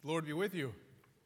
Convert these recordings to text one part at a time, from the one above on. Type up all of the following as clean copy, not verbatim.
Lord be with you.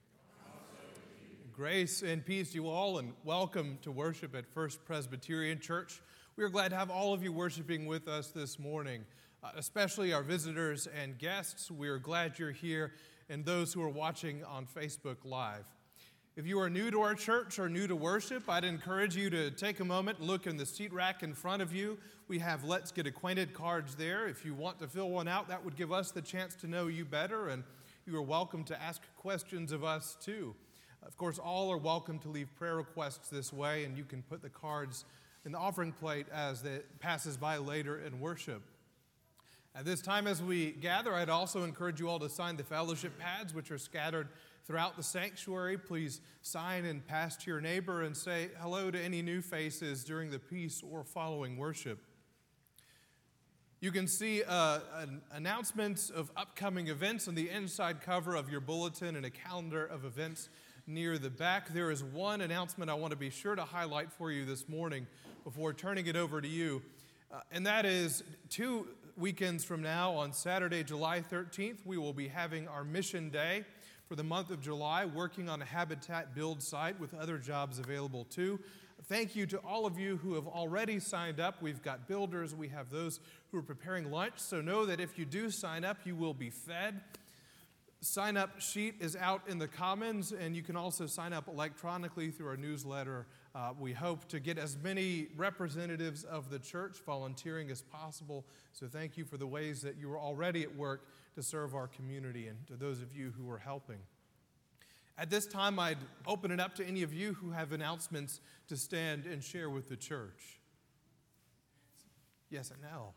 Grace and peace to you all, and welcome to worship at First Presbyterian Church. We are glad to have all of you worshiping with us this morning, especially our visitors and guests. We are glad you're here, and those who are watching on Facebook Live. If you are new to our church or new to worship, I'd encourage you to take a moment and look in the seat rack in front of you. We have Let's Get Acquainted cards there. If you want to fill one out, that would give us the chance to know you better, and you are welcome to ask questions of us too. Of course, all are welcome to leave prayer requests this way, and you can put the cards in the offering plate as it passes by later in worship. At this time as we gather, I'd also encourage you all to sign the fellowship pads, which are scattered throughout the sanctuary. Please sign and pass to your neighbor and say hello to any new faces during the peace or following worship. You can see announcements of upcoming events on the inside cover of your bulletin and a calendar of events near the back. There is one announcement I want to be sure to highlight for you this morning before turning it over to you, and that is 2 weekends from now, on Saturday, July 13th, we will be having our Mission Day for the month of July, working on a habitat build site with other jobs available too. Thank you to all of you who have already signed up. We've got builders, we have those who are preparing lunch, so know that if you do sign up, you will be fed. Sign-up sheet is out in the Commons, and you can also sign up electronically through our newsletter. We hope to get as many representatives of the church volunteering as possible, so thank you for the ways that you are already at work to serve our community and to those of you who are helping. At this time, I'd open it up to any of you who have announcements to stand and share with the church. Yes, Annelle.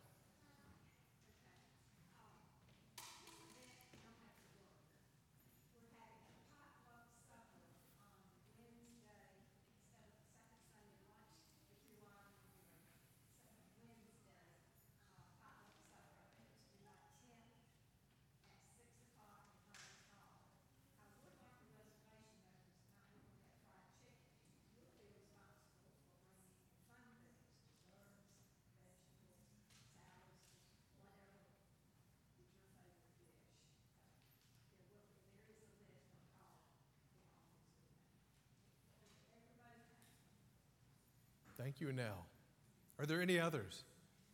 Thank you, Annelle. Are there any others?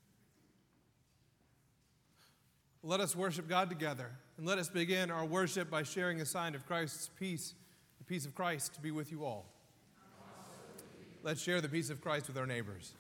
Let us worship God together, and let us begin our worship by sharing a sign of Christ's peace, the peace of Christ to be with you all. Let's share the peace of Christ with our neighbors.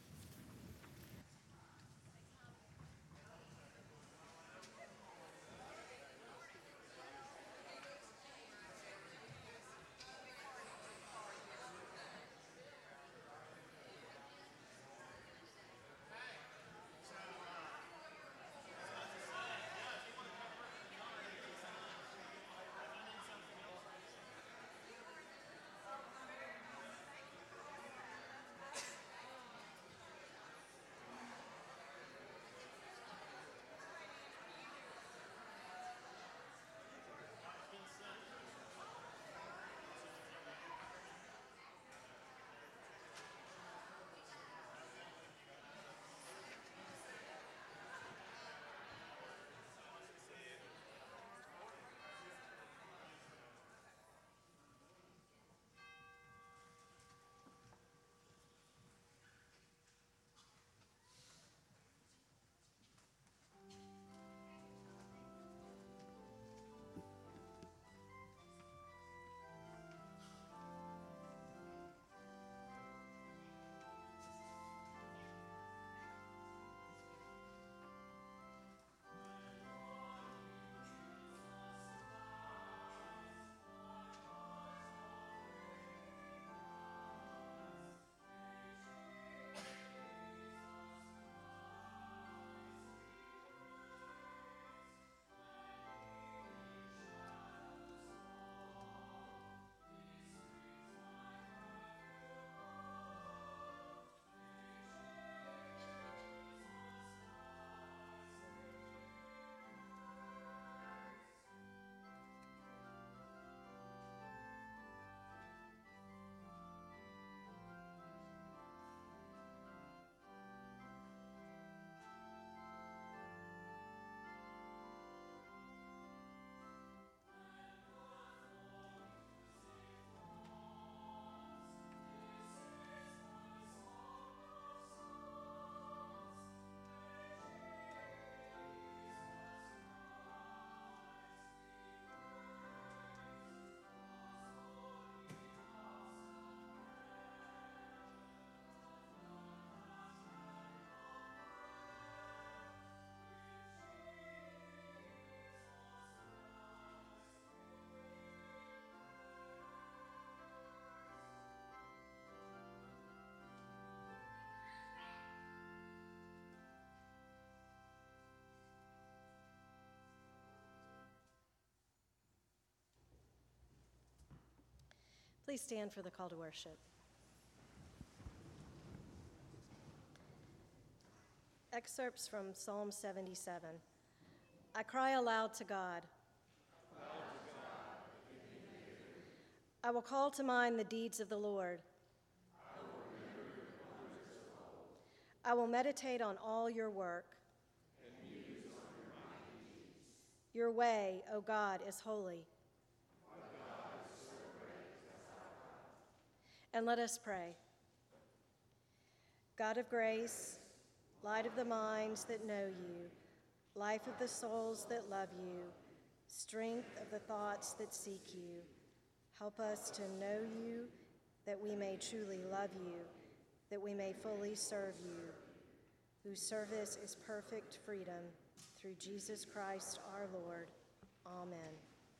Please stand for the call to worship. Excerpts from Psalm 77. I cry aloud to God. I will call to mind the deeds of the Lord. I will meditate on all your work. Your way, O God, is holy. And let us pray. God of grace, light of the minds that know you, life of the souls that love you, strength of the thoughts that seek you, help us to know you, that we may truly love you, that we may fully serve you, whose service is perfect freedom, through Jesus Christ our Lord. Amen.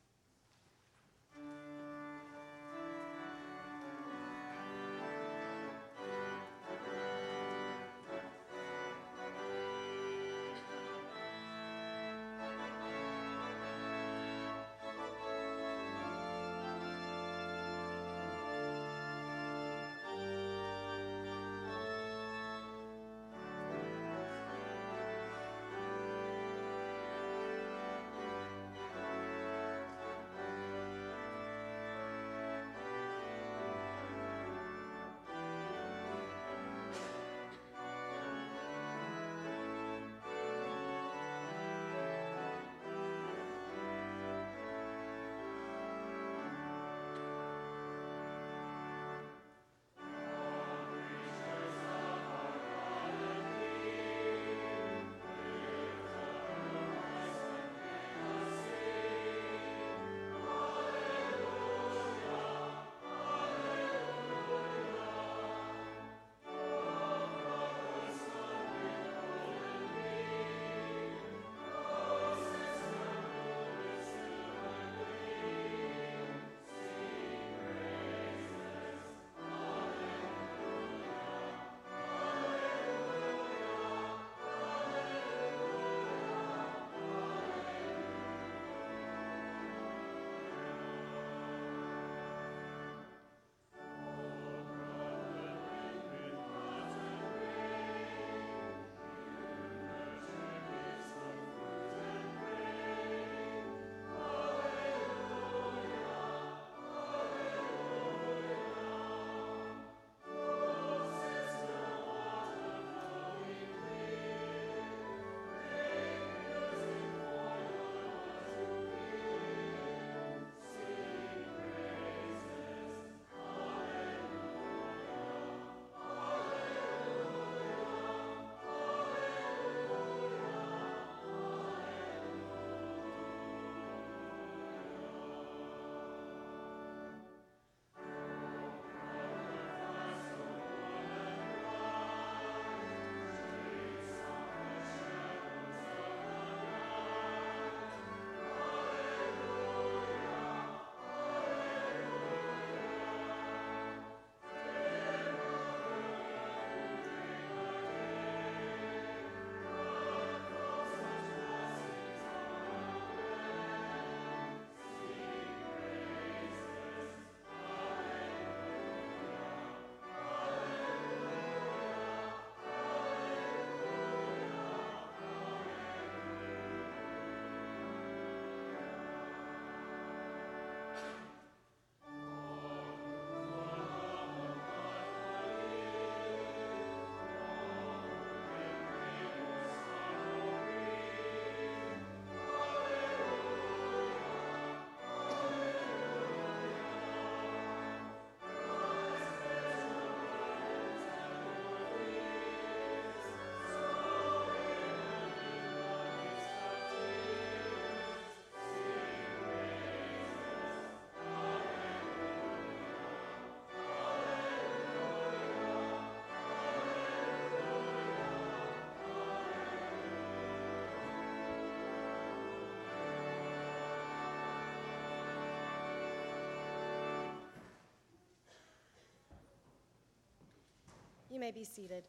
You may be seated.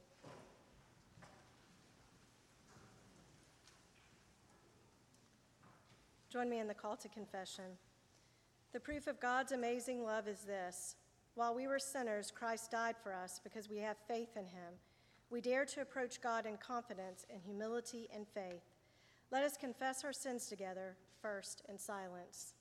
Join me in the call to confession. The proof of God's amazing love is this: While we were sinners, Christ died for us because we have faith in him. We dare to approach God in confidence, in humility and faith. Let us confess our sins together, first in silence.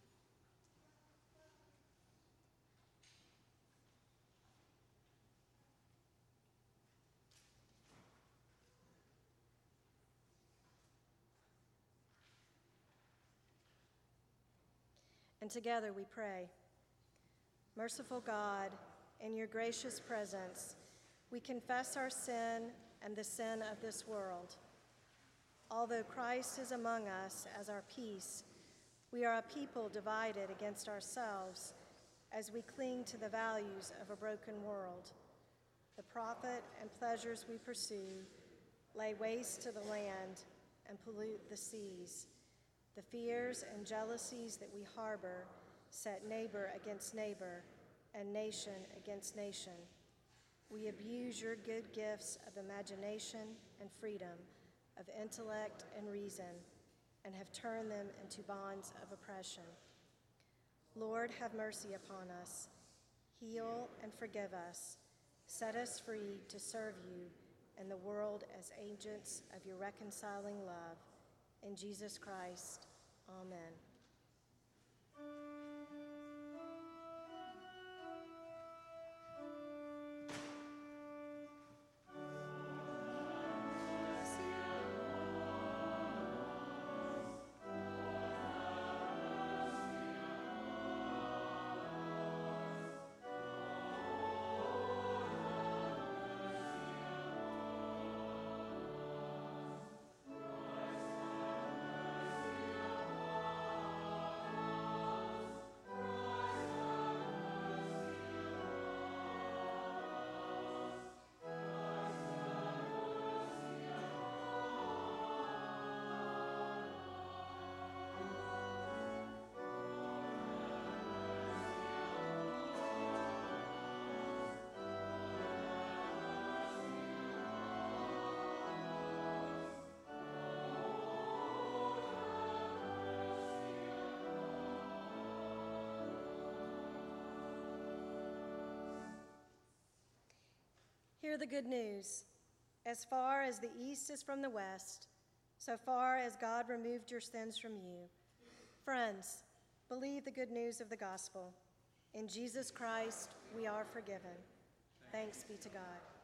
And together we pray. Merciful God, in your gracious presence, we confess our sin and the sin of this world. Although Christ is among us as our peace, we are a people divided against ourselves as we cling to the values of a broken world. The profit and pleasures we pursue lay waste to the land and pollute the seas. The fears and jealousies that we harbor set neighbor against neighbor and nation against nation. We abuse your good gifts of imagination and freedom, of intellect and reason, and have turned them into bonds of oppression. Lord, have mercy upon us. Heal and forgive us. Set us free to serve you and the world as agents of your reconciling love. In Jesus Christ, amen. Hear the good news. As far as the east is from the west, so far as God removed your sins from you. Friends, believe the good news of the gospel. In Jesus Christ, we are forgiven. Thanks be to God.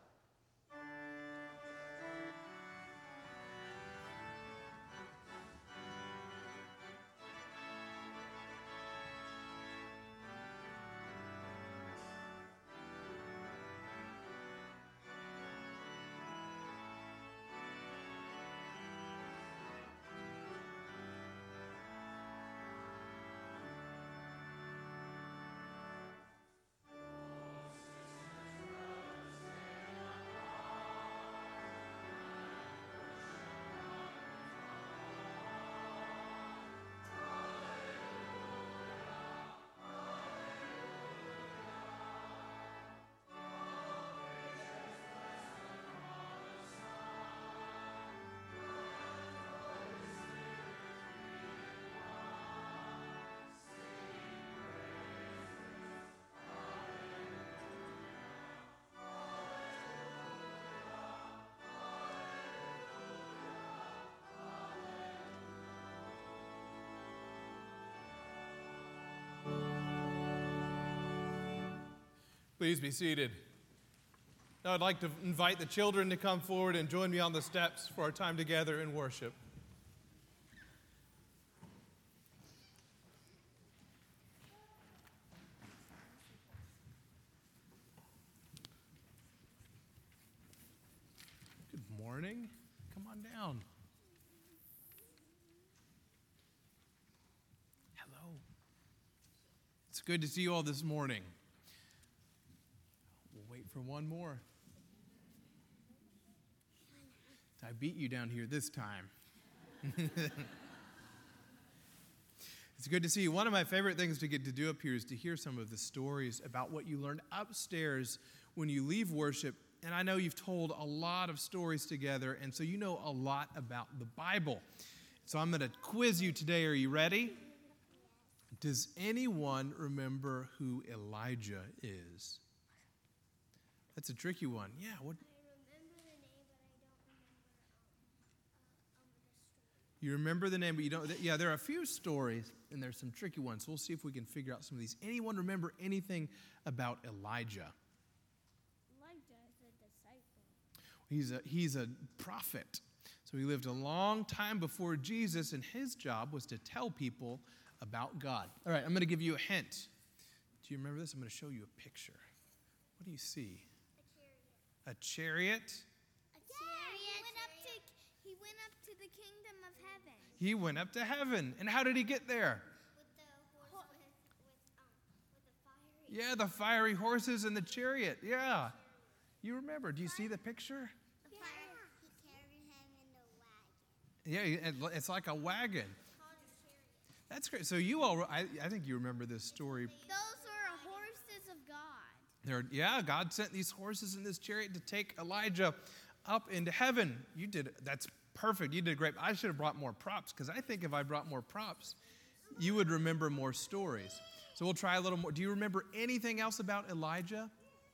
Please be seated. Now I'd like to invite the children to come forward and join me on the steps for our time together in worship. Good morning. Come on down. Hello. It's good to see you all this morning. Wait for one more. I beat you down here this time. It's good to see you. One of my favorite things to get to do up here is to hear some of the stories about what you learned upstairs when you leave worship. And I know you've told a lot of stories together, and so you know a lot about the Bible. So I'm going to quiz you today. Are you ready? Does anyone remember who Elijah is? That's a tricky one. Yeah, what? I remember the name, but I don't remember the story. You remember the name, but you don't. Yeah, there are a few stories, and there's some tricky ones. So we'll see if we can figure out some of these. Anyone remember anything about Elijah? Elijah is a disciple. He's a prophet. So he lived a long time before Jesus, and his job was to tell people about God. All right, I'm going to give you a hint. Do you remember this? I'm going to show you a picture. What do you see? A chariot? A chariot. He went up to the kingdom of heaven. He went up to heaven. And how did he get there? With the horse, with the fiery. Yeah, the fiery horses and the chariot. Yeah. You remember. Do you see the picture? The fire. He carried him in the wagon. Yeah, it's like a wagon. It's called a chariot. That's great. So you all, I think you remember this story. Those are horses of God. God sent these horses and this chariot to take Elijah up into heaven. You did it. That's perfect. You did great. I should have brought more props, because I think if I brought more props, you would remember more stories. So we'll try a little more. Do you remember anything else about Elijah?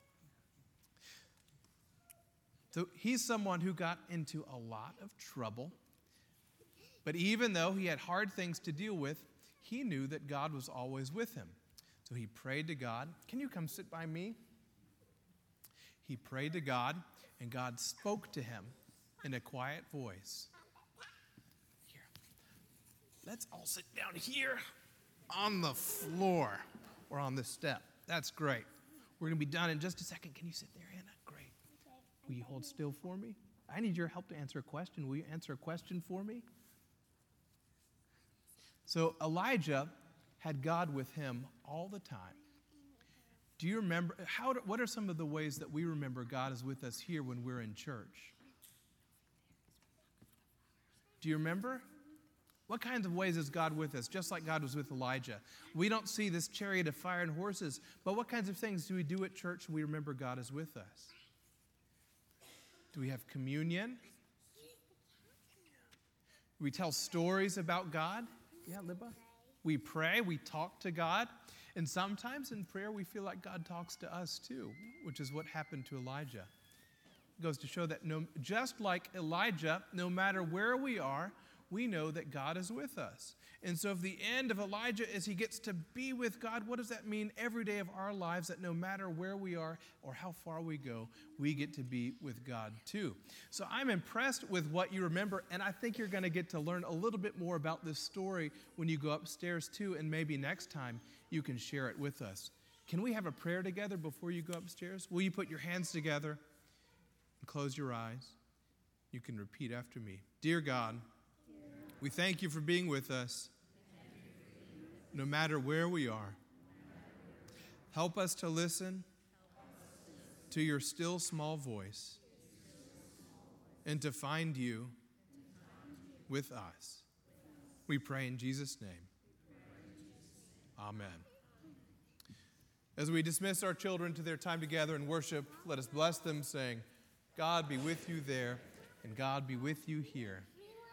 So he's someone who got into a lot of trouble. But even though he had hard things to deal with, he knew that God was always with him. So he prayed to God. Can you come sit by me? He prayed to God, and God spoke to him in a quiet voice. Here. Let's all sit down here on the floor or on this step. That's great. We're going to be done in just a second. Can you sit there, Anna? Great. Will you hold still for me? I need your help to answer a question. Will you answer a question for me? So Elijah had God with him all the time. Do you remember, what are some of the ways that we remember God is with us here when we're in church? Do you remember? What kinds of ways is God with us? Just like God was with Elijah. We don't see this chariot of fire and horses, but what kinds of things do we do at church when we remember God is with us? Do we have communion? We tell stories about God? Yeah, Libba? We pray, we talk to God, and sometimes in prayer we feel like God talks to us too, which is what happened to Elijah. It goes to show that just like Elijah, no matter where we are, we know that God is with us. And so if the end of Elijah is he gets to be with God, what does that mean every day of our lives, that no matter where we are or how far we go, we get to be with God too? So I'm impressed with what you remember, and I think you're going to get to learn a little bit more about this story when you go upstairs too, and maybe next time you can share it with us. Can we have a prayer together before you go upstairs? Will you put your hands together and close your eyes? You can repeat after me. Dear God, we thank you for being with us, no matter where we are. Help us to listen to your still small voice and to find you with us. We pray in Jesus' name. Amen. As we dismiss our children to their time together in worship, let us bless them, saying, God be with you there, and God be with you here.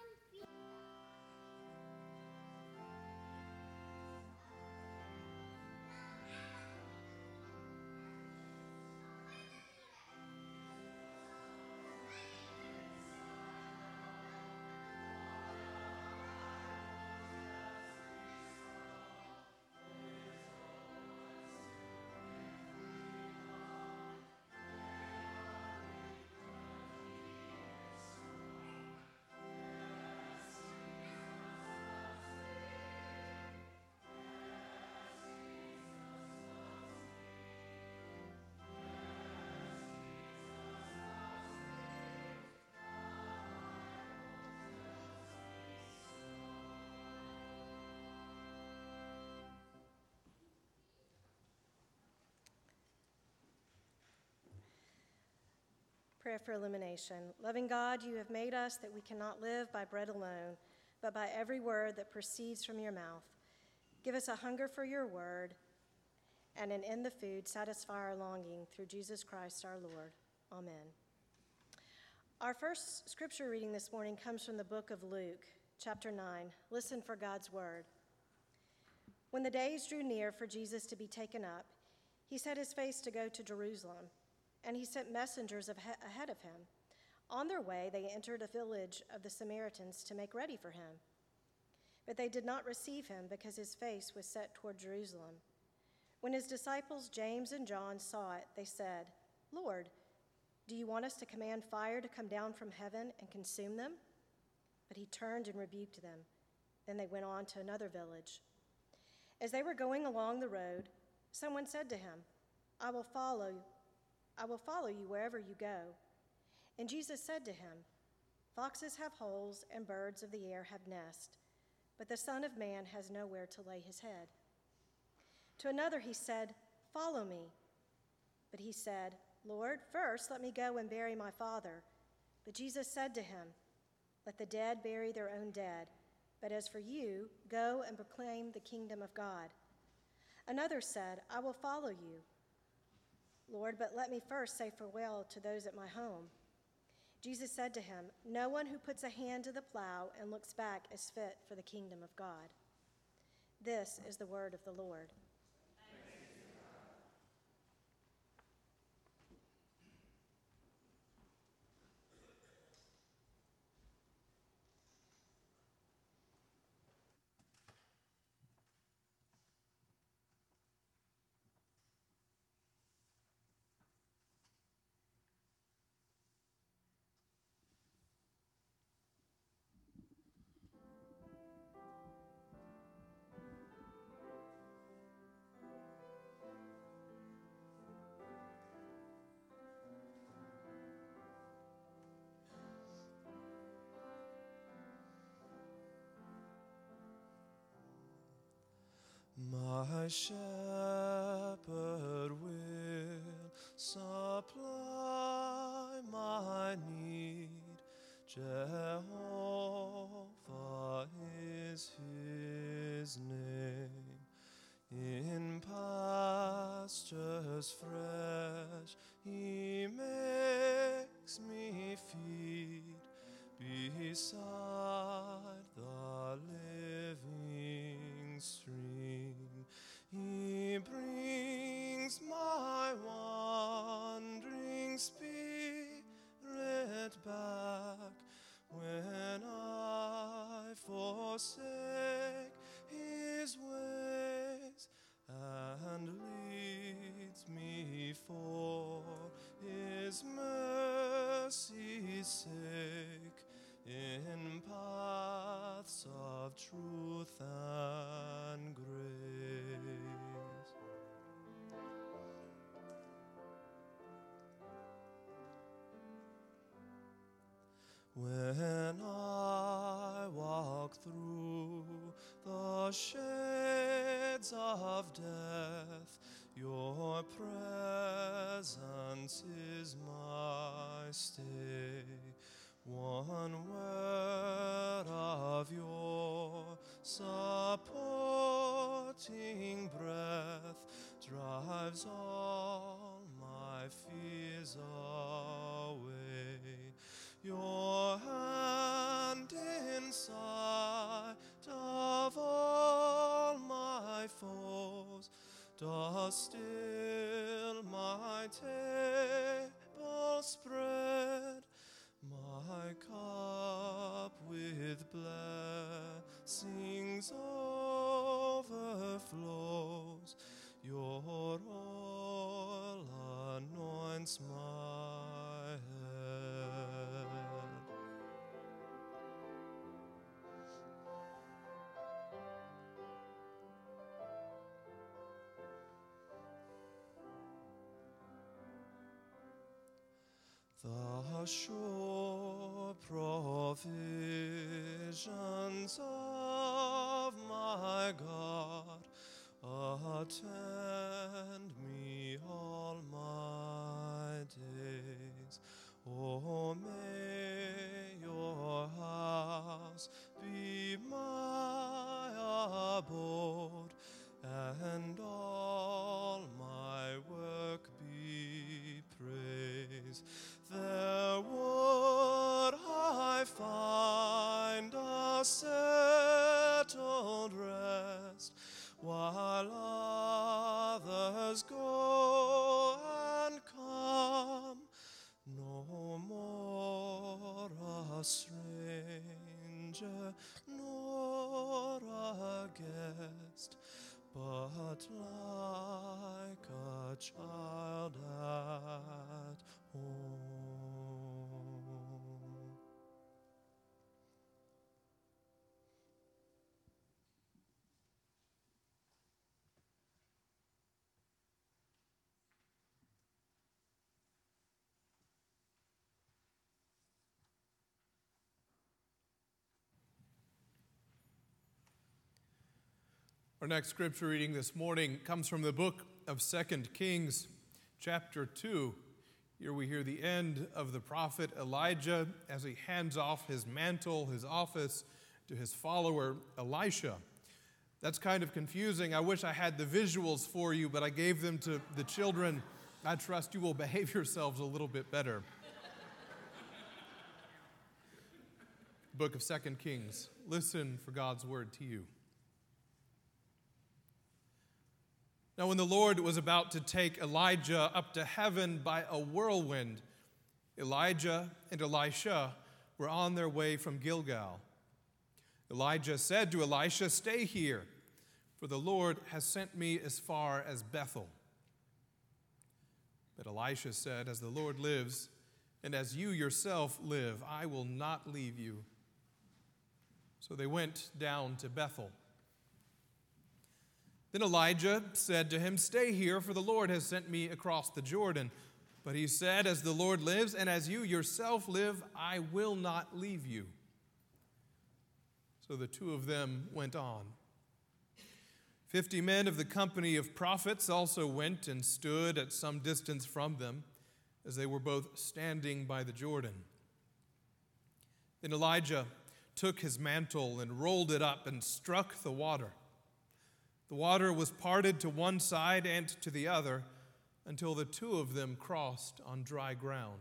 Prayer for illumination. Loving God, you have made us that we cannot live by bread alone, but by every word that proceeds from your mouth. Give us a hunger for your word, and in the food, satisfy our longing through Jesus Christ our Lord. Amen. Our first scripture reading this morning comes from the book of Luke, chapter 9. Listen for God's word. When the days drew near for Jesus to be taken up, he set his face to go to Jerusalem, and he sent messengers ahead of him. On their way, they entered a village of the Samaritans to make ready for him. But they did not receive him because his face was set toward Jerusalem. When his disciples James and John saw it, they said, "Lord, do you want us to command fire to come down from heaven and consume them?" But he turned and rebuked them. Then they went on to another village. As they were going along the road, someone said to him, I will follow you wherever you go." And Jesus said to him, "Foxes have holes and birds of the air have nests, but the Son of Man has nowhere to lay his head." To another he said, "Follow me." But he said, "Lord, first let me go and bury my father." But Jesus said to him, "Let the dead bury their own dead. But as for you, go and proclaim the kingdom of God." Another said, "I will follow you, Lord, but let me first say farewell to those at my home." Jesus said to him, "No one who puts a hand to the plow and looks back is fit for the kingdom of God." This is the word of the Lord. My shepherd will supply my need. Jehovah is his name. In pastures fresh he makes me feed beside the living stream. He brings my wandering spirit back when I forsake his ways, and leads me for his mercy's sake in paths of truth and grace. When I walk through the shades of death, your presence is my stay. One word of your supporting breath drives all my fears away. Your hand in sight of all my foes does still my table spread. My cup with blessings overflows. Your oil anoints my head. The sure provisions of my God attend me all my days. Oh, may your house be my abode, and all my work be praise. There would I find a settled rest, while others go and come, no more a stranger nor a guest, but like a child at home. Our next scripture reading this morning comes from the book of 2 Kings, chapter 2. Here we hear the end of the prophet Elijah as he hands off his mantle, his office, to his follower Elisha. That's kind of confusing. I wish I had the visuals for you, but I gave them to the children. I trust you will behave yourselves a little bit better. Book of 2 Kings. Listen for God's word to you. Now, when the Lord was about to take Elijah up to heaven by a whirlwind, Elijah and Elisha were on their way from Gilgal. Elijah said to Elisha, "Stay here, for the Lord has sent me as far as Bethel." But Elisha said, "As the Lord lives, and as you yourself live, I will not leave you." So they went down to Bethel. Then Elijah said to him, "Stay here, for the Lord has sent me across the Jordan." But he said, "As the Lord lives, and as you yourself live, I will not leave you." So the two of them went on. 50 men of the company of prophets also went and stood at some distance from them, as they were both standing by the Jordan. Then Elijah took his mantle and rolled it up and struck the water. The water was parted to one side and to the other until the two of them crossed on dry ground.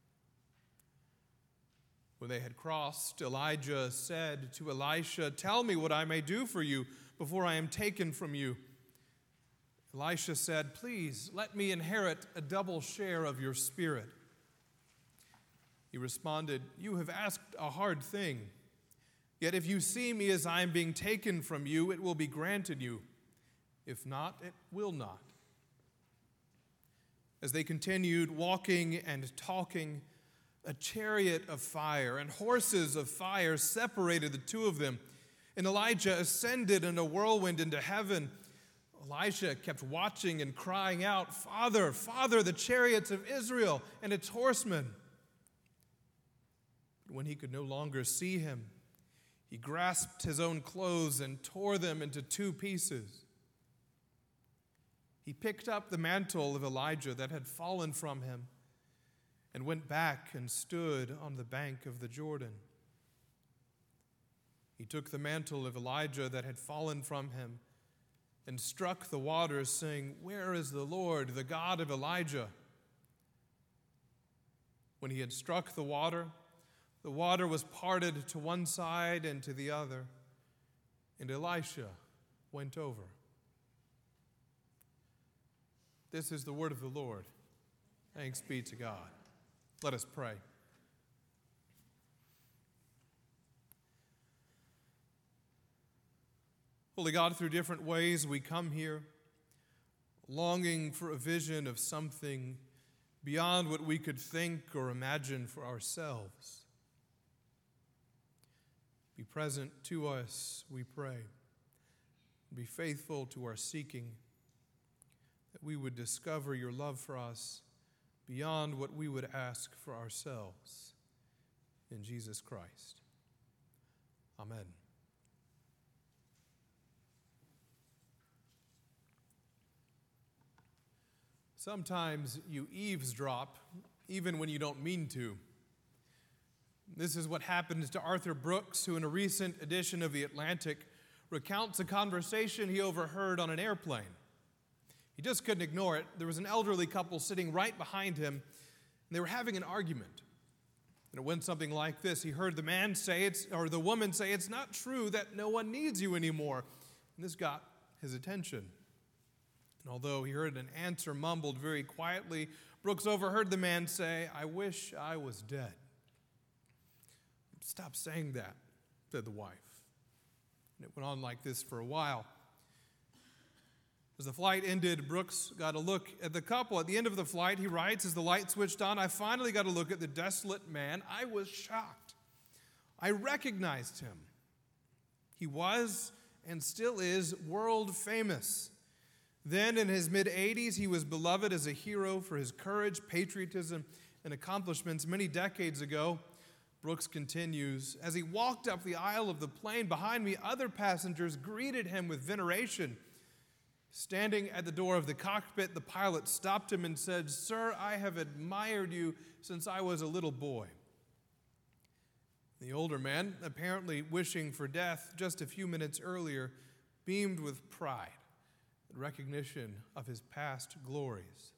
When they had crossed, Elijah said to Elisha, "Tell me what I may do for you before I am taken from you." Elisha said, "Please let me inherit a double share of your spirit." He responded, "You have asked a hard thing. Yet if you see me as I am being taken from you, it will be granted you. If not, it will not." As they continued walking and talking, a chariot of fire and horses of fire separated the two of them, and Elijah ascended in a whirlwind into heaven. Elisha kept watching and crying out, "Father, Father, the chariots of Israel and its horsemen." But when he could no longer see him, he grasped his own clothes and tore them into two pieces. He picked up the mantle of Elijah that had fallen from him and went back and stood on the bank of the Jordan. He took the mantle of Elijah that had fallen from him and struck the waters, saying, "Where is the Lord, the God of Elijah?" When he had struck the water was parted to one side and to the other, and Elisha went over. This is the word of the Lord. Thanks be to God. Let us pray. Holy God, through different ways we come here, longing for a vision of something beyond what we could think or imagine for ourselves. Be present to us, we pray. Be faithful to our seeking, that we would discover your love for us beyond what we would ask for ourselves. In Jesus Christ. Amen. Sometimes you eavesdrop, even when you don't mean to. This is what happened to Arthur Brooks, who in a recent edition of The Atlantic recounts a conversation he overheard on an airplane. He just couldn't ignore it. There was an elderly couple sitting right behind him, and they were having an argument. And it went something like this. He heard the woman say, "It's not true that no one needs you anymore." And this got his attention. And although he heard an answer mumbled very quietly, Brooks overheard the man say, "I wish I was dead." "Stop saying that," said the wife. And it went on like this for a while. As the flight ended, Brooks got a look at the couple. At the end of the flight, he writes, "As the light switched on, I finally got a look at the desolate man. I was shocked. I recognized him. He was and still is world famous. Then, in his mid-80s, he was beloved as a hero for his courage, patriotism, and accomplishments. Many decades ago," Brooks continues, "as he walked up the aisle of the plane behind me, other passengers greeted him with veneration. Standing at the door of the cockpit, the pilot stopped him and said, 'Sir, I have admired you since I was a little boy.' The older man, apparently wishing for death just a few minutes earlier, beamed with pride at recognition of his past glories."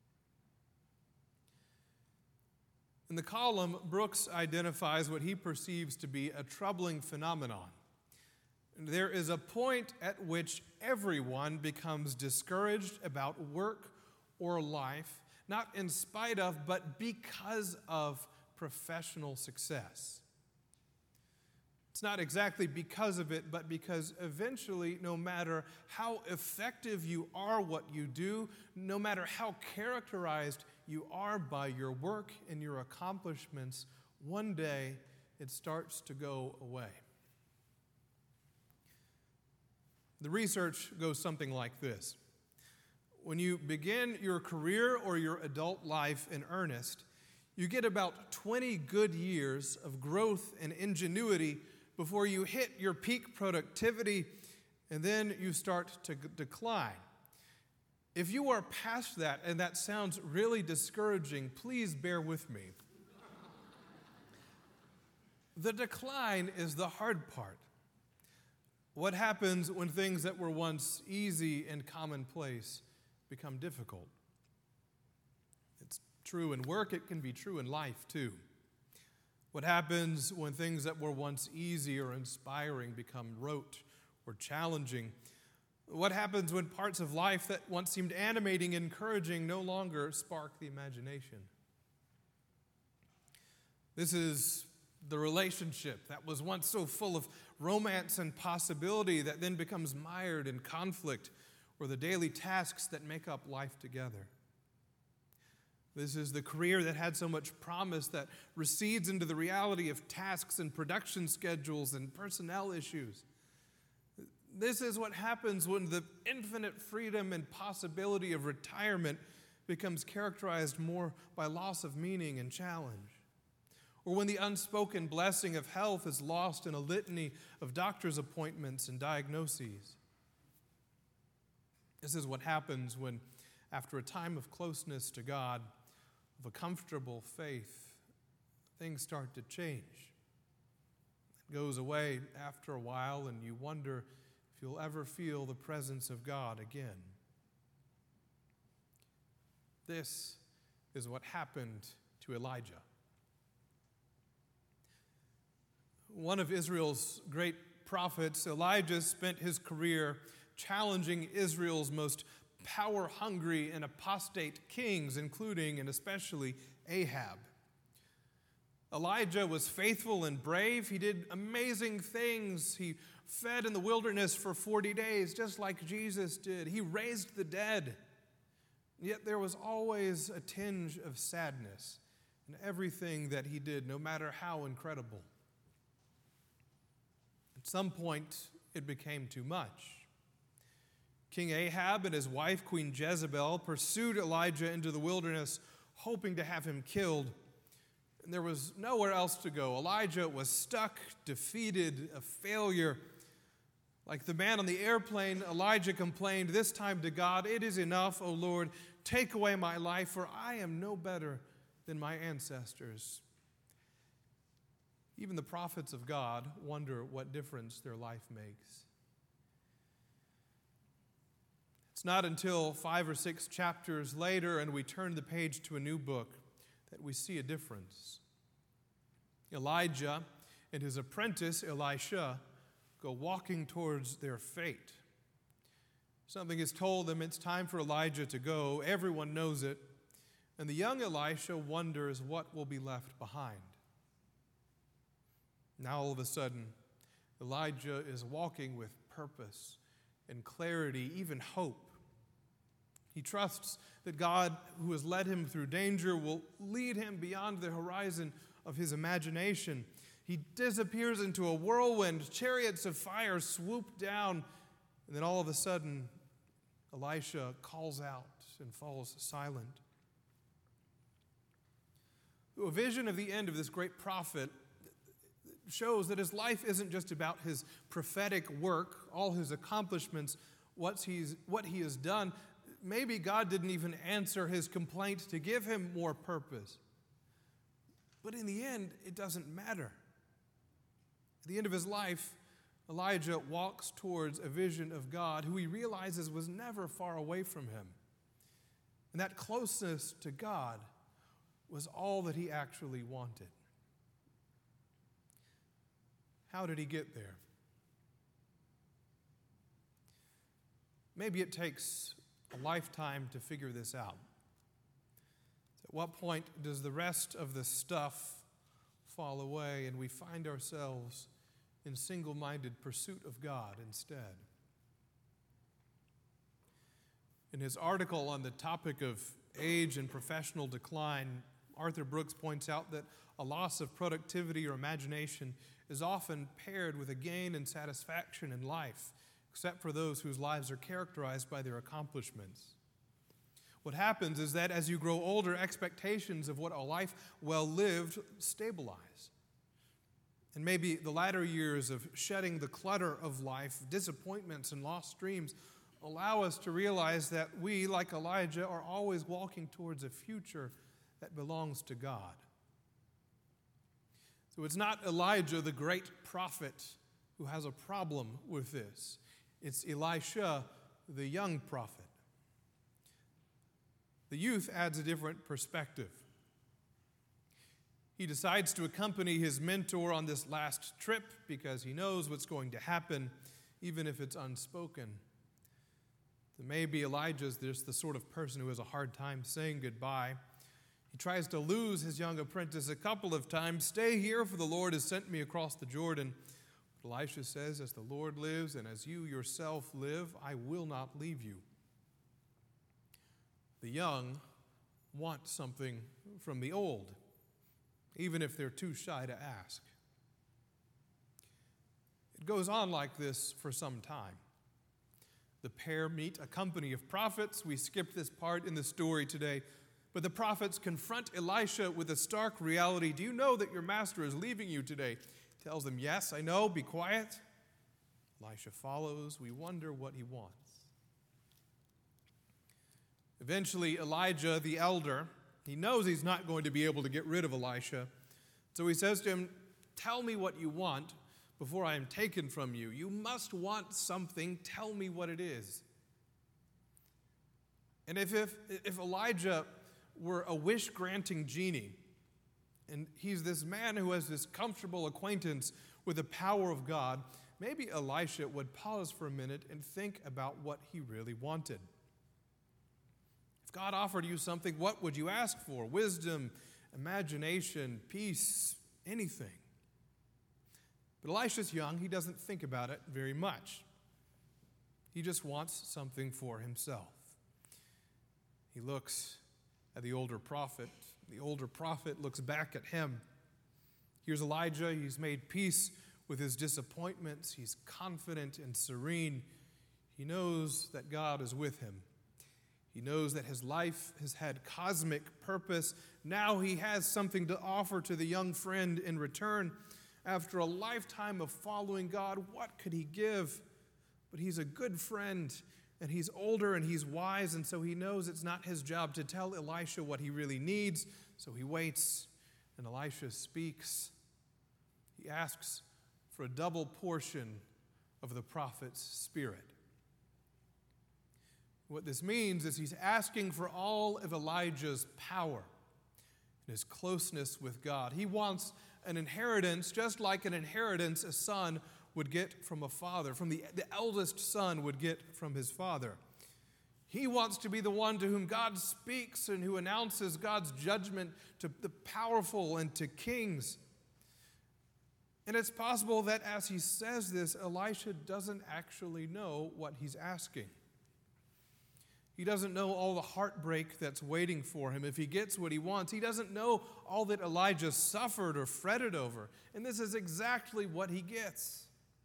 In the column, Brooks identifies what he perceives to be a troubling phenomenon. There is a point at which everyone becomes discouraged about work or life, not in spite of, but because of professional success. It's not exactly because of it, but because eventually, no matter how effective you are what you do, no matter how characterized you are by your work and your accomplishments, one day it starts to go away. The research goes something like this. When you begin your career or your adult life in earnest, you get about 20 good years of growth and ingenuity before you hit your peak productivity, and then you start to decline. If you are past that and that sounds really discouraging, please bear with me. The decline is the hard part. What happens when things that were once easy and commonplace become difficult? It's true in work, it can be true in life too. What happens when things that were once easy or inspiring become rote or challenging? What happens when parts of life that once seemed animating and encouraging no longer spark the imagination? This is the relationship that was once so full of romance and possibility that then becomes mired in conflict, or the daily tasks that make up life together. This is the career that had so much promise that recedes into the reality of tasks and production schedules and personnel issues. This is what happens when the infinite freedom and possibility of retirement becomes characterized more by loss of meaning and challenge. Or when the unspoken blessing of health is lost in a litany of doctor's appointments and diagnoses. This is what happens when, after a time of closeness to God, of a comfortable faith, things start to change. It goes away after a while, and you wonder if you'll ever feel the presence of God again. This is what happened to Elijah. One of Israel's great prophets, Elijah, spent his career challenging Israel's most power-hungry and apostate kings, including and especially Ahab. Elijah was faithful and brave. He did amazing things. He fed in the wilderness for 40 days, just like Jesus did. He raised the dead. Yet there was always a tinge of sadness in everything that he did, no matter how incredible. At some point, it became too much. King Ahab and his wife, Queen Jezebel, pursued Elijah into the wilderness, hoping to have him killed. And there was nowhere else to go. Elijah was stuck, defeated, a failure. Like the man on the airplane, Elijah complained this time to God, "It is enough, O Lord, take away my life, for I am no better than my ancestors." Even the prophets of God wonder what difference their life makes. It's not until 5 or 6 chapters later and we turn the page to a new book that we see a difference. Elijah and his apprentice Elisha go walking towards their fate. Something is told them it's time for Elijah to go. Everyone knows it. And the young Elisha wonders what will be left behind. Now all of a sudden, Elijah is walking with purpose and clarity, even hope. He trusts that God, who has led him through danger, will lead him beyond the horizon of his imagination. He disappears into a whirlwind. Chariots of fire swoop down. And then all of a sudden, Elisha calls out and falls silent. A vision of the end of this great prophet shows that his life isn't just about his prophetic work, all his accomplishments, what he has done. Maybe God didn't even answer his complaint to give him more purpose. But in the end, it doesn't matter. At the end of his life, Elijah walks towards a vision of God who he realizes was never far away from him. And that closeness to God was all that he actually wanted. How did he get there? Maybe it takes a lifetime to figure this out. At what point does the rest of the stuff fall away and we find ourselves in single-minded pursuit of God instead? In his article on the topic of age and professional decline, Arthur Brooks points out that a loss of productivity or imagination is often paired with a gain in satisfaction in life, except for those whose lives are characterized by their accomplishments. What happens is that as you grow older, expectations of what a life well lived stabilize. And maybe the latter years of shedding the clutter of life, disappointments and lost dreams, allow us to realize that we, like Elijah, are always walking towards a future that belongs to God. So it's not Elijah, the great prophet, who has a problem with this. It's Elisha, the young prophet. The youth adds a different perspective. He decides to accompany his mentor on this last trip because he knows what's going to happen, even if it's unspoken. So maybe Elijah's just the sort of person who has a hard time saying goodbye. He tries to lose his young apprentice a couple of times. Stay here, for the Lord has sent me across the Jordan. But Elisha says, as the Lord lives and as you yourself live, I will not leave you. The young want something from the old, even if they're too shy to ask. It goes on like this for some time. The pair meet a company of prophets. We skipped this part in the story today. But the prophets confront Elisha with a stark reality. Do you know that your master is leaving you today? He tells them, yes, I know, be quiet. Elisha follows. We wonder what he wants. Eventually, Elijah, the elder, he knows he's not going to be able to get rid of Elisha. So he says to him, tell me what you want before I am taken from you. You must want something. Tell me what it is. And if Elijah were a wish-granting genie, and he's this man who has this comfortable acquaintance with the power of God, maybe Elisha would pause for a minute and think about what he really wanted. If God offered you something, what would you ask for? Wisdom, imagination, peace, anything. But Elisha's young. He doesn't think about it very much. He just wants something for himself. He looks at the older prophet. The older prophet looks back at him. Here's Elijah. He's made peace with his disappointments. He's confident and serene. He knows that God is with him. He knows that his life has had cosmic purpose. Now he has something to offer to the young friend in return. After a lifetime of following God, what could he give? But he's a good friend, and he's older and he's wise, and so he knows it's not his job to tell Elisha what he really needs. So he waits, and Elisha speaks. He asks for a double portion of the prophet's spirit. What this means is he's asking for all of Elijah's power and his closeness with God. He wants an inheritance, just like an inheritance a son would get from a father, from the eldest son would get from his father. He wants to be the one to whom God speaks and who announces God's judgment to the powerful and to kings. And it's possible that as he says this, Elisha doesn't actually know what he's asking. He doesn't know all the heartbreak that's waiting for him if he gets what he wants. He doesn't know all that Elijah suffered or fretted over. And this is exactly what he gets.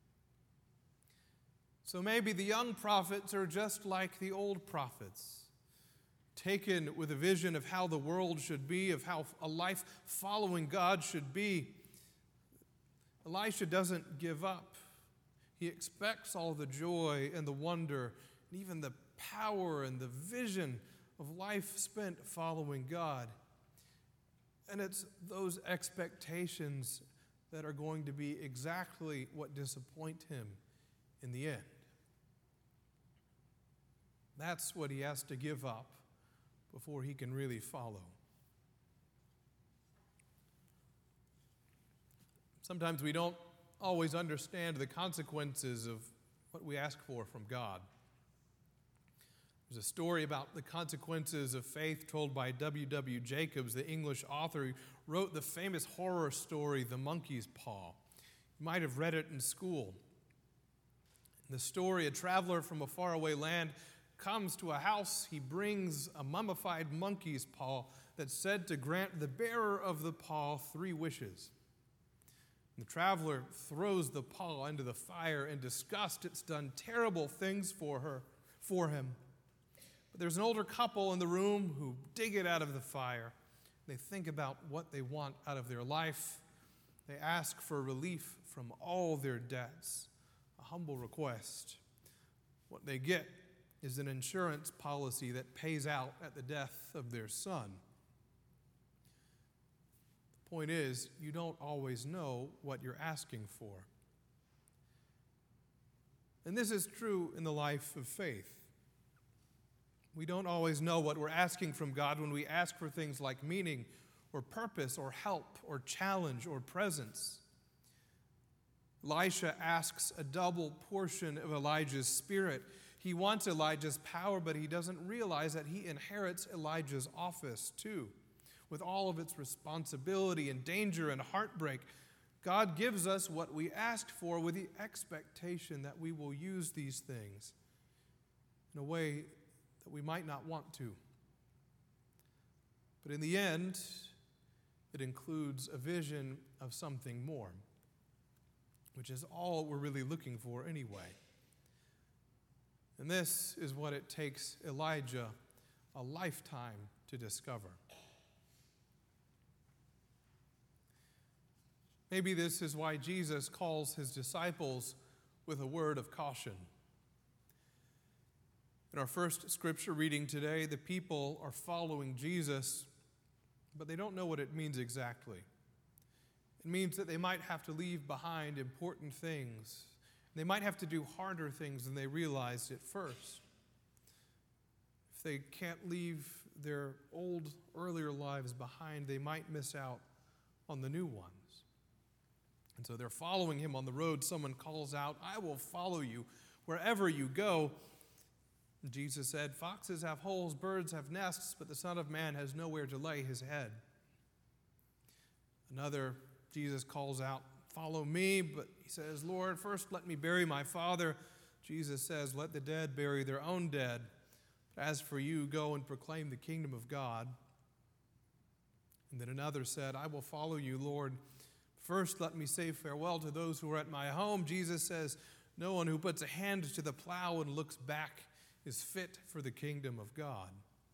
So maybe the young prophets are just like the old prophets, taken with a vision of how the world should be, of how a life following God should be. Elisha doesn't give up. He expects all the joy and the wonder and even the power and the vision of life spent following God. And it's those expectations that are going to be exactly what disappoint him in the end. That's what he has to give up before he can really follow. Sometimes we don't always understand the consequences of what we ask for from God. There's a story about the consequences of faith told by W.W. Jacobs, the English author who wrote the famous horror story, The Monkey's Paw. You might have read it in school. In the story, a traveler from a faraway land comes to a house. He brings a mummified monkey's paw that's said to grant the bearer of the paw 3 wishes. The traveler throws the paw into the fire in disgust. It's done terrible things for him. But there's an older couple in the room who dig it out of the fire. They think about what they want out of their life. They ask for relief from all their debts, a humble request. What they get is an insurance policy that pays out at the death of their son. The point is, you don't always know what you're asking for. And this is true in the life of faith. We don't always know what we're asking from God when we ask for things like meaning or purpose or help or challenge or presence. Elisha asks a double portion of Elijah's spirit. He wants Elijah's power, but he doesn't realize that he inherits Elijah's office too, with all of its responsibility and danger and heartbreak. God gives us what we asked for with the expectation that we will use these things in a way that we might not want to. But in the end, it includes a vision of something more, which is all we're really looking for anyway. And this is what it takes Elijah a lifetime to discover. Maybe this is why Jesus calls his disciples with a word of caution. In our first scripture reading today, the people are following Jesus, but they don't know what it means exactly. It means that they might have to leave behind important things. They might have to do harder things than they realized at first. If they can't leave their old, earlier lives behind, they might miss out on the new ones. And so they're following him on the road. Someone calls out, "I will follow you wherever you go." And Jesus said, "Foxes have holes, birds have nests, but the Son of Man has nowhere to lay his head." Another, Jesus calls out, "Follow me," but he says, "Lord, first let me bury my father." Jesus says, "Let the dead bury their own dead. But as for you, go and proclaim the kingdom of God." And then another said, "I will follow you, Lord. First let me say farewell to those who are at my home." Jesus says, "No one who puts a hand to the plow and looks back is fit for the kingdom of God."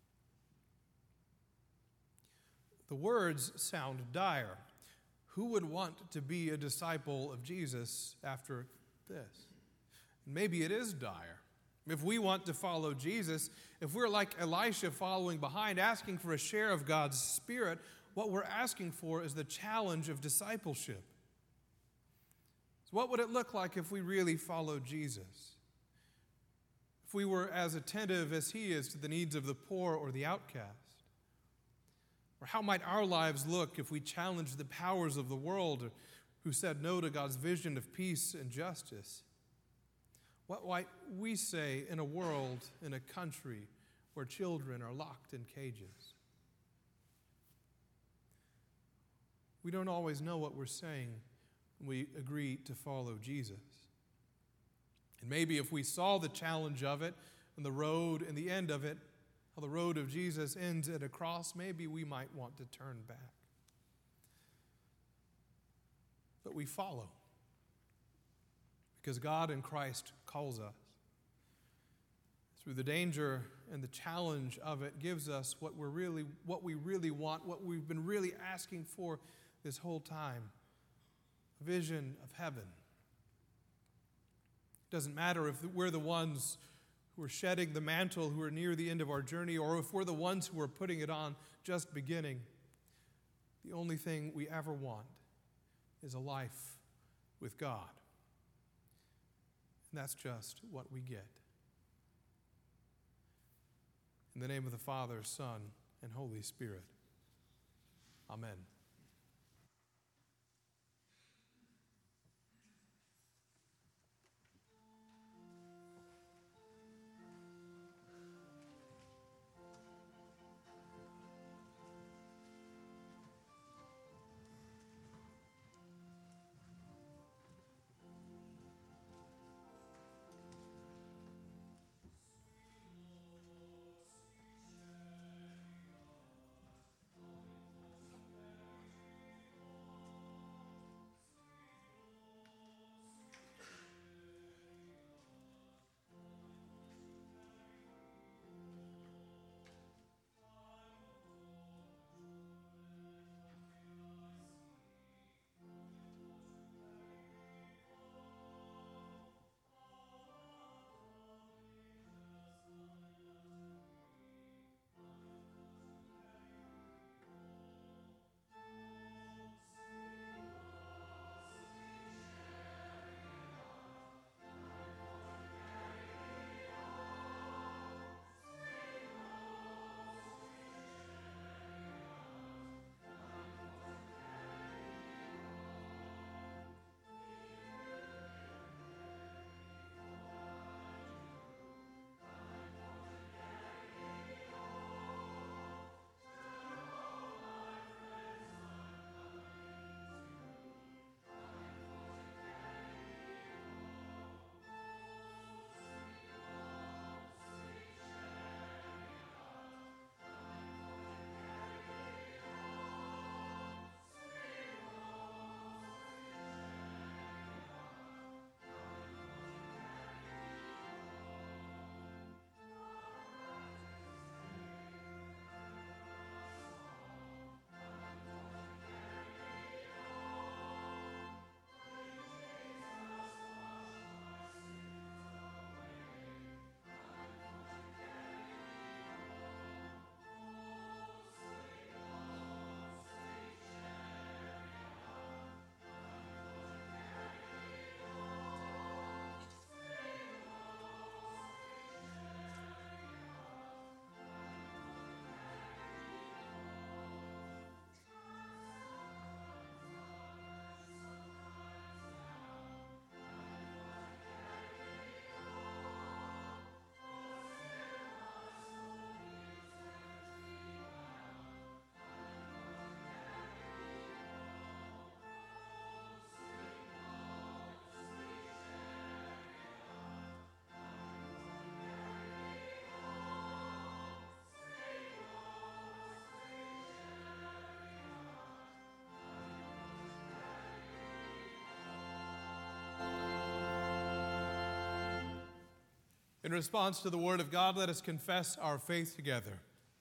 The words sound dire. Who would want to be a disciple of Jesus after this? Maybe it is dire. If we want to follow Jesus, if we're like Elisha following behind, asking for a share of God's Spirit, what we're asking for is the challenge of discipleship. So what would it look like if we really followed Jesus? If we were as attentive as he is to the needs of the poor or the outcast? Or how might our lives look if we challenged the powers of the world, who said no to God's vision of peace and justice? What might we say in a world, in a country where children are locked in cages? We don't always know what we're saying when we agree to follow Jesus. And maybe if we saw the challenge of it and the road and the end of it, how the road of Jesus ends at a cross, maybe we might want to turn back. But we follow because God in Christ calls us. Through the danger and the challenge of it gives us what we really want, what we've been really asking for this whole time, a vision of heaven. It doesn't matter if we're the ones who are shedding the mantle, who are near the end of our journey, or if we're the ones who are putting it on just beginning. The only thing we ever want is a life with God. And that's just what we get. In the name of the Father, Son, and Holy Spirit. Amen. In response to the word of God, let us confess our faith together.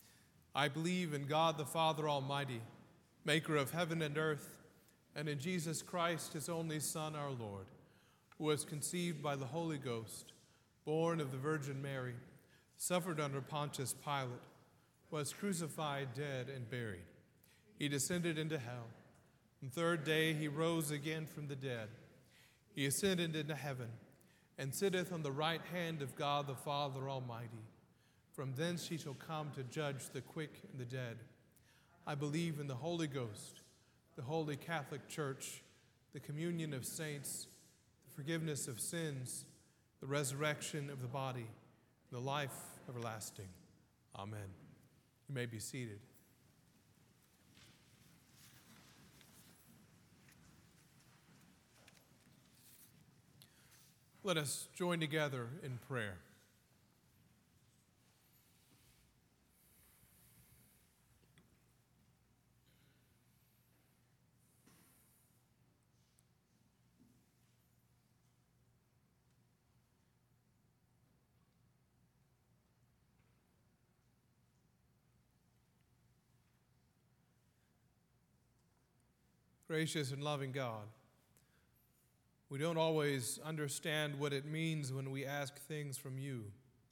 I believe in God the Father Almighty, maker of heaven and earth, and in Jesus Christ, his only Son, our Lord, who was conceived by the Holy Ghost, born of the Virgin Mary, suffered under Pontius Pilate, was crucified, dead, and buried. He descended into hell. The third day he rose again from the dead. He ascended into heaven, and sitteth on the right hand of God the Father Almighty. From thence he shall come to judge the quick and the dead. I believe in the Holy Ghost, the Holy Catholic Church, the communion of saints, the forgiveness of sins, the resurrection of the body, and the life everlasting. Amen. You may be seated. Let us join together in prayer. Gracious and loving God, we don't always understand what it means when we ask things from you.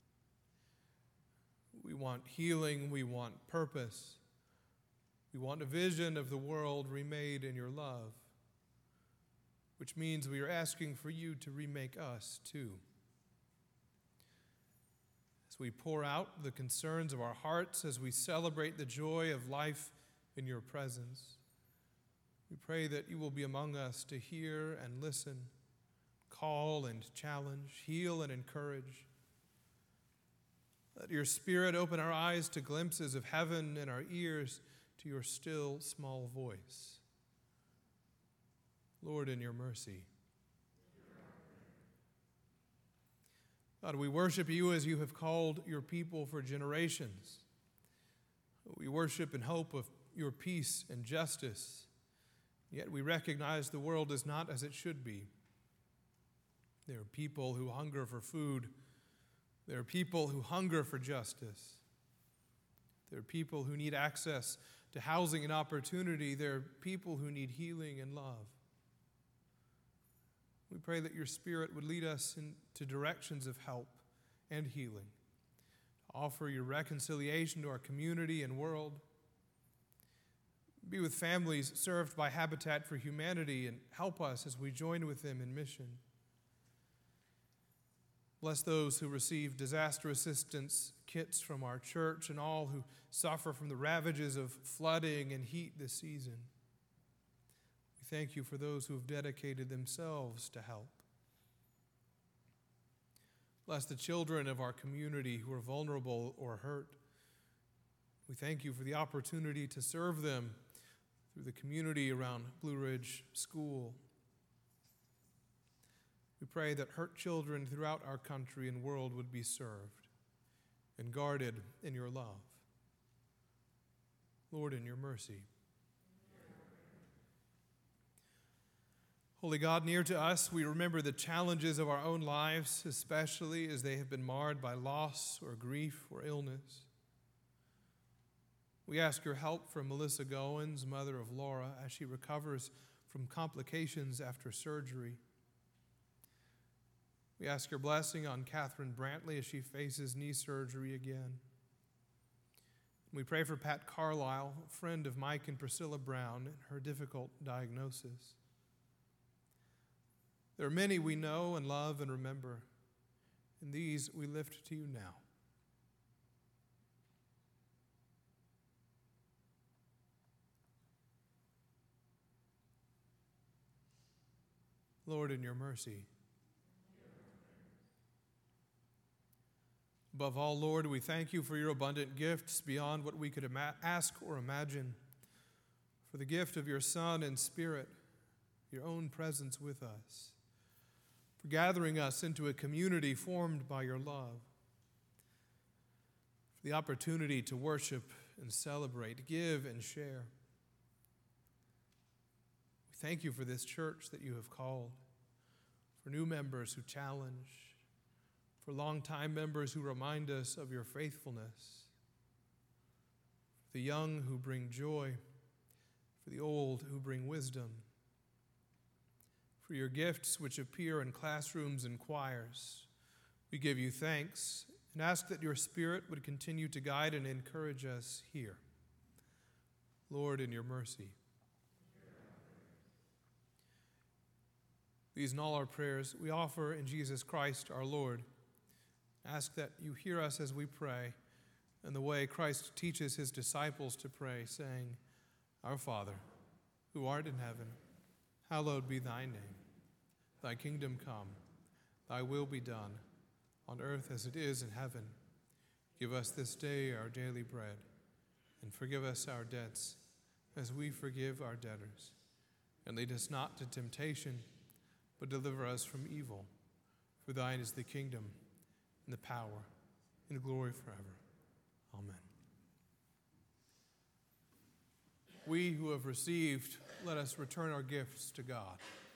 We want healing, we want purpose, we want a vision of the world remade in your love, which means we are asking for you to remake us too. As we pour out the concerns of our hearts, as we celebrate the joy of life in your presence, we pray that you will be among us to hear and listen, call and challenge, heal and encourage. Let your Spirit open our eyes to glimpses of heaven and our ears to your still small voice. Lord, in your mercy. God, we worship you as you have called your people for generations. We worship in hope of your peace and justice. Yet we recognize the world is not as it should be. There are people who hunger for food. There are people who hunger for justice. There are people who need access to housing and opportunity. There are people who need healing and love. We pray that your Spirit would lead us into directions of help and healing, to offer your reconciliation to our community and world. Be with families served by Habitat for Humanity and help us as we join with them in mission. Bless those who receive disaster assistance kits from our church and all who suffer from the ravages of flooding and heat this season. We thank you for those who have dedicated themselves to help. Bless the children of our community who are vulnerable or hurt. We thank you for the opportunity to serve them through the community around Blue Ridge School. We pray that hurt children throughout our country and world would be served and guarded in your love. Lord, in your mercy. Holy God, near to us, we remember the challenges of our own lives, especially as they have been marred by loss or grief or illness. We ask your help for Melissa Goins, mother of Laura, as she recovers from complications after surgery. We ask your blessing on Catherine Brantley as she faces knee surgery again. We pray for Pat Carlisle, a friend of Mike and Priscilla Brown, and her difficult diagnosis. There are many we know and love and remember, and these we lift to you now. Lord, in your mercy. Above all, Lord, we thank you for your abundant gifts beyond what we could ask or imagine, for the gift of your Son and Spirit, your own presence with us, for gathering us into a community formed by your love, for the opportunity to worship and celebrate, give and share. Thank you for this church that you have called, for new members who challenge, for longtime members who remind us of your faithfulness, for the young who bring joy, for the old who bring wisdom, for your gifts which appear in classrooms and choirs. We give you thanks and ask that your Spirit would continue to guide and encourage us here. Lord, in your mercy. These and all our prayers we offer in Jesus Christ our Lord. Ask that you hear us as we pray in the way Christ teaches his disciples to pray, saying, Our Father, who art in heaven, hallowed be thy name. Thy kingdom come, thy will be done, on earth as it is in heaven. Give us this day our daily bread, and forgive us our debts, as we forgive our debtors. And lead us not to temptation, but deliver us from evil. For thine is the kingdom, and the power, and the glory forever. Amen. We who have received, let us return our gifts to God.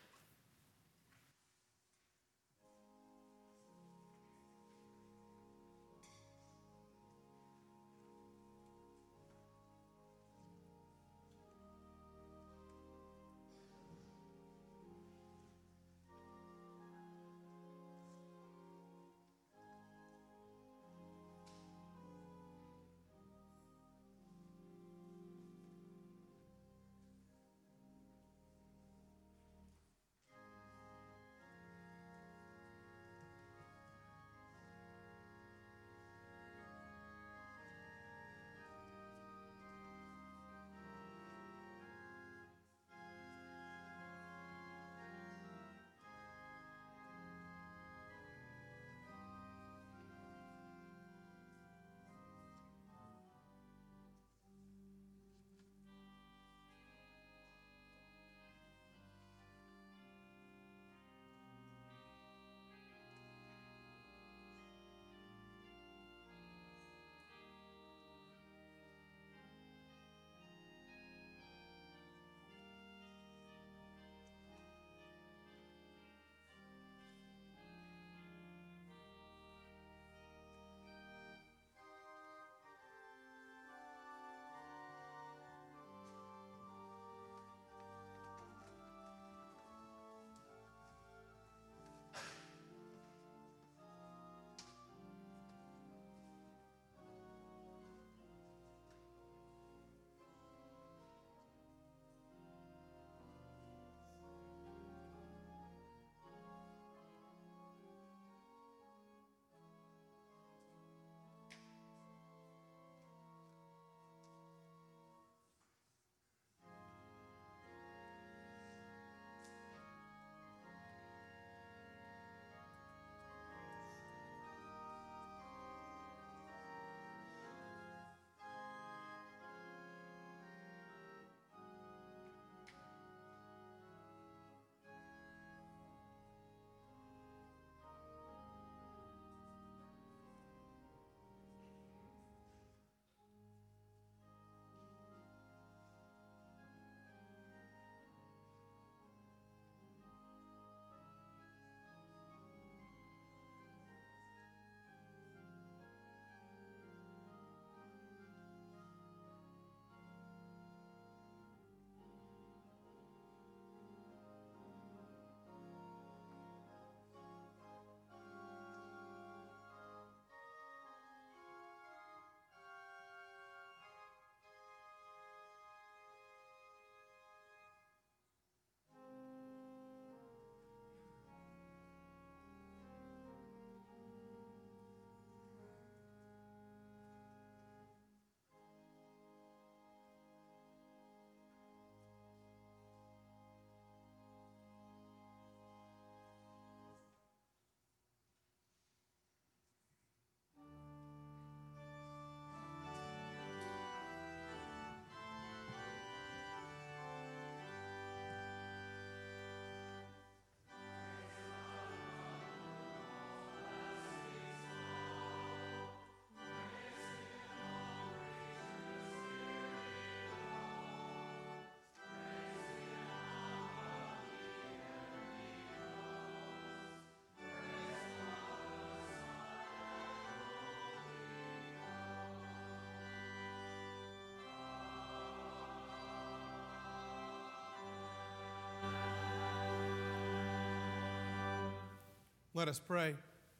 Let us pray.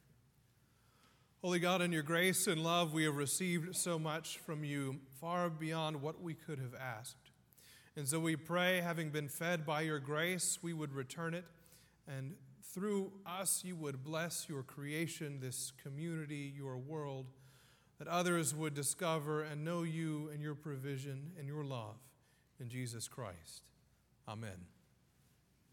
Holy God, in your grace and love, we have received so much from you, far beyond what we could have asked. And so we pray, having been fed by your grace, we would return it, and through us you would bless your creation, this community, your world, that others would discover and know you and your provision and your love in Jesus Christ. Amen.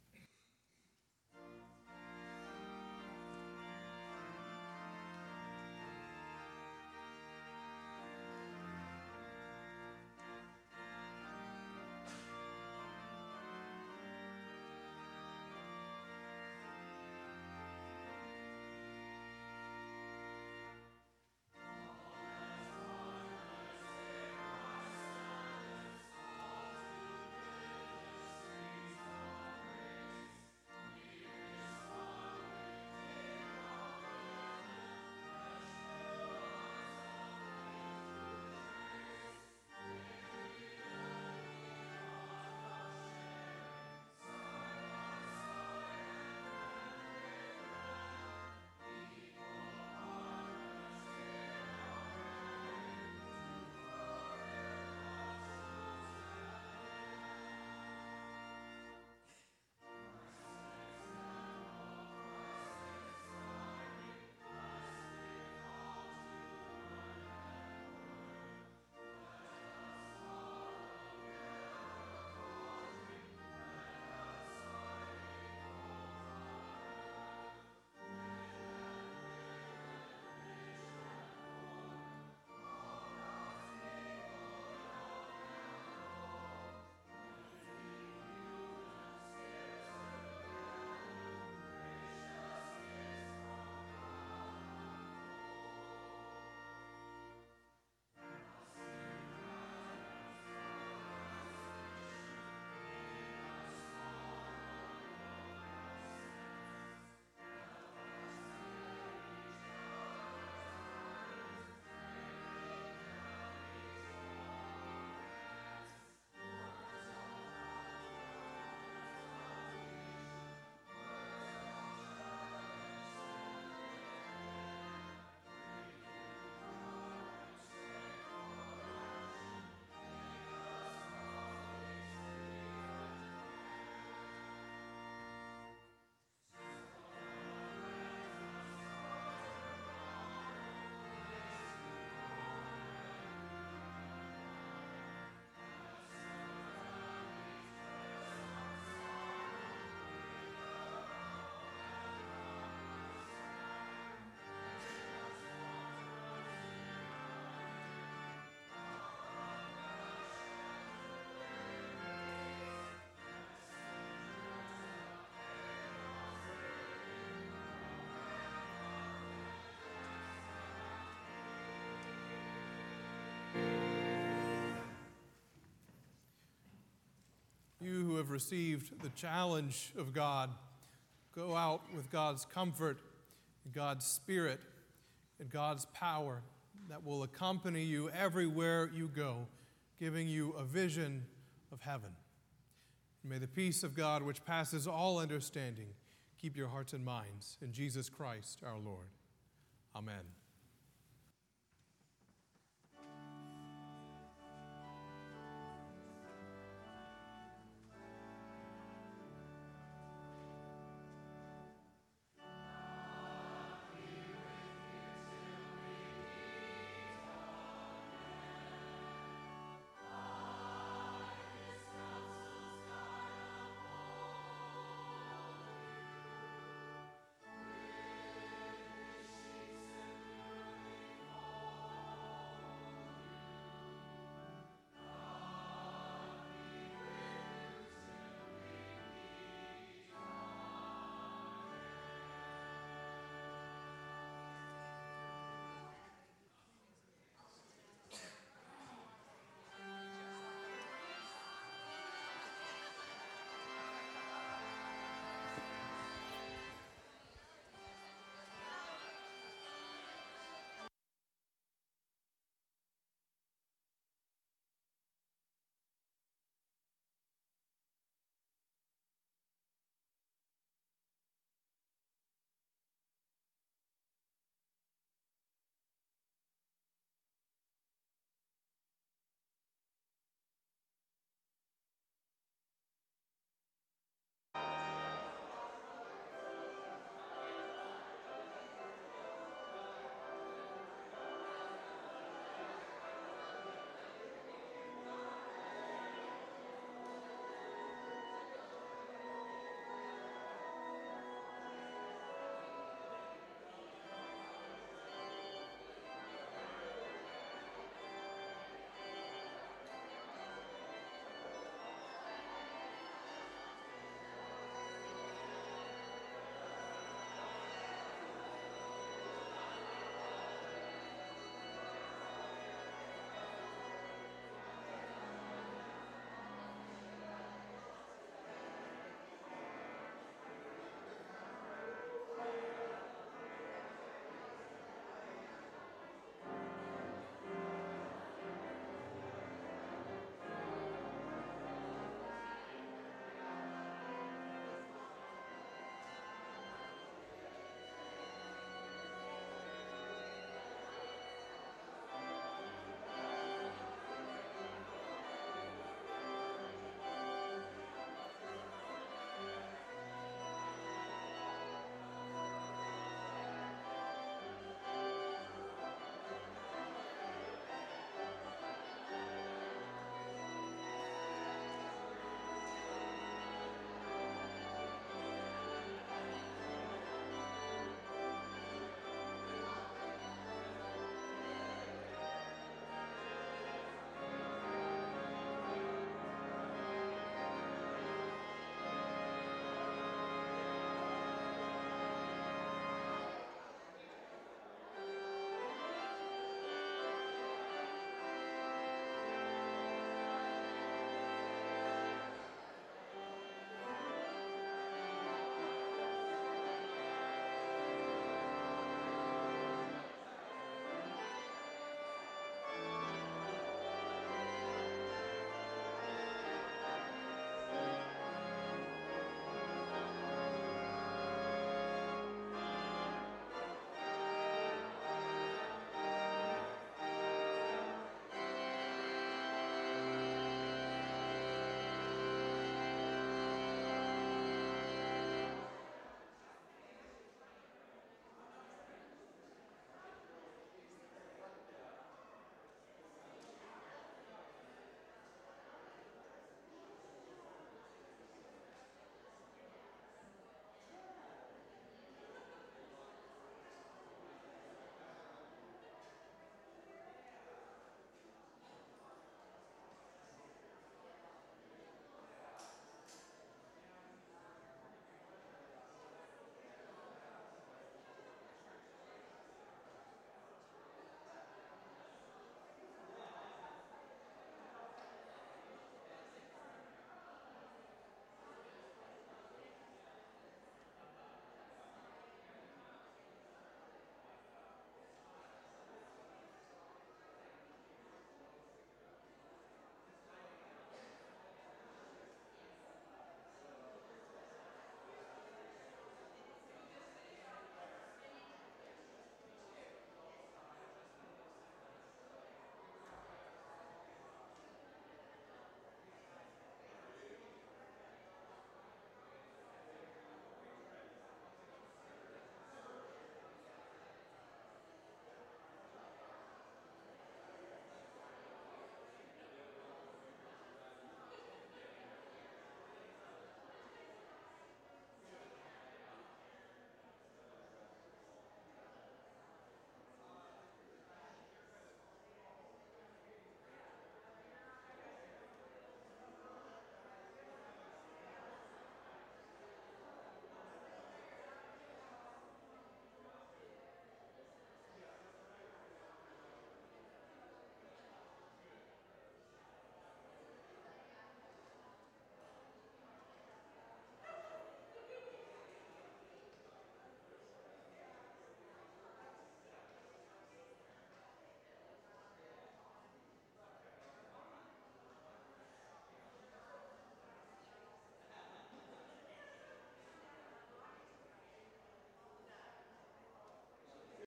have received the challenge of God, go out with God's comfort, God's Spirit, and God's power that will accompany you everywhere you go, giving you a vision of heaven. And may the peace of God, which passes all understanding, keep your hearts and minds in Jesus Christ our Lord. Amen.